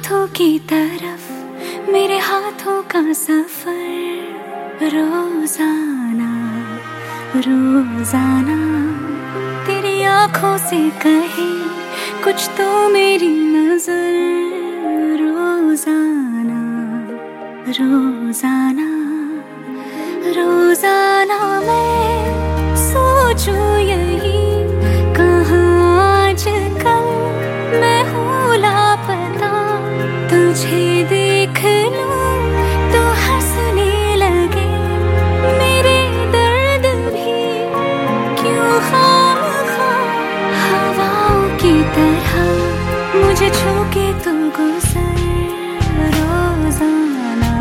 हाथों की तरफ मेरे हाथों का सफर रोजाना रोजाना तेरी आंखों से कहे कुछ तो मेरी नजर रोजाना रोजाना रोजाना मैं सोचूं यही कहाँ आजकल मैं हूँ लापता तुझे देख लूं तो हंसने लगे मेरे दर्द भी क्यों खामखा हवाओं की तरह मुझे छू के तू गुजर रोजाना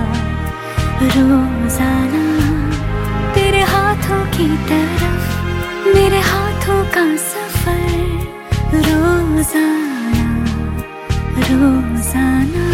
रोजाना तेरे हाथों की तरफ मेरे हाथों का सफर रोजाना रोजाना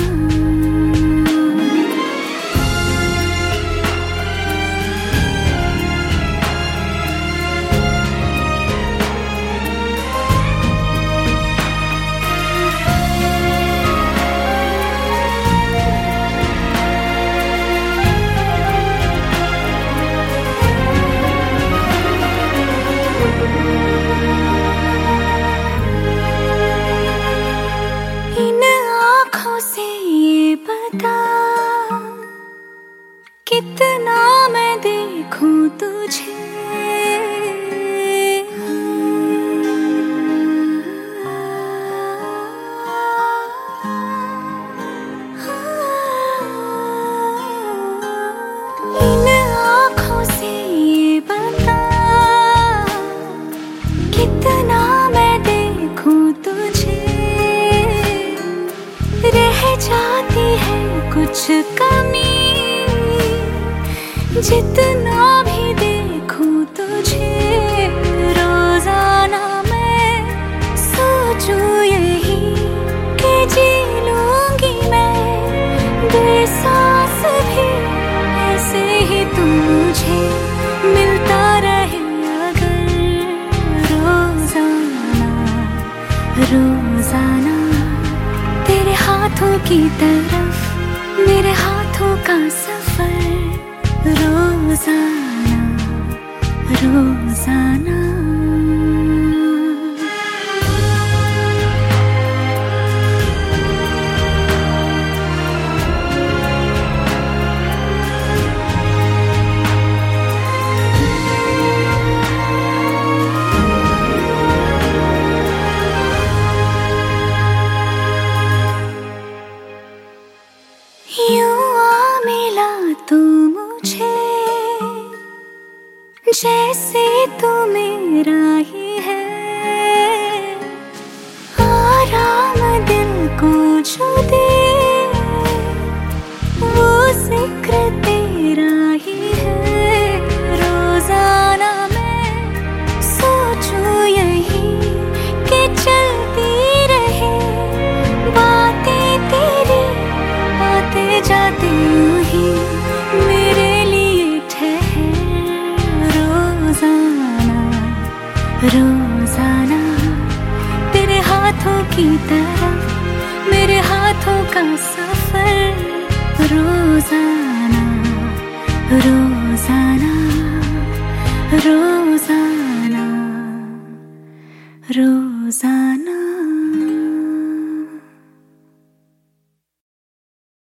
कितना मैं देखूं तुझे इन आँखों से ये बता कितना मैं देखूं तुझे रह जाती है कुछ कमी जितना भी देखूं तुझे रोजाना मैं सोचूं यही कि जी लूंगी मैं बेसास भी ऐसे ही तू मुझे मिलता रहे अगर रोजाना रोजाना तेरे हाथों की तरफ मेरे हाथों का सफर रोजाना रोजाना यूं आ मिला तू मुझे जैसे तू मेरा ही है आराम दिल को जो दे वो जिक्र तेरा ही है रोजाना मैं सोचूं यही कि चलती रहे बातें तेरी आते जाते यूं ही मेरे लिए ठहर रोजाना रोजाना तेरे हाथों की तरफ मेरे हाथों का सफर रोजाना रोजाना रोजाना रोजाना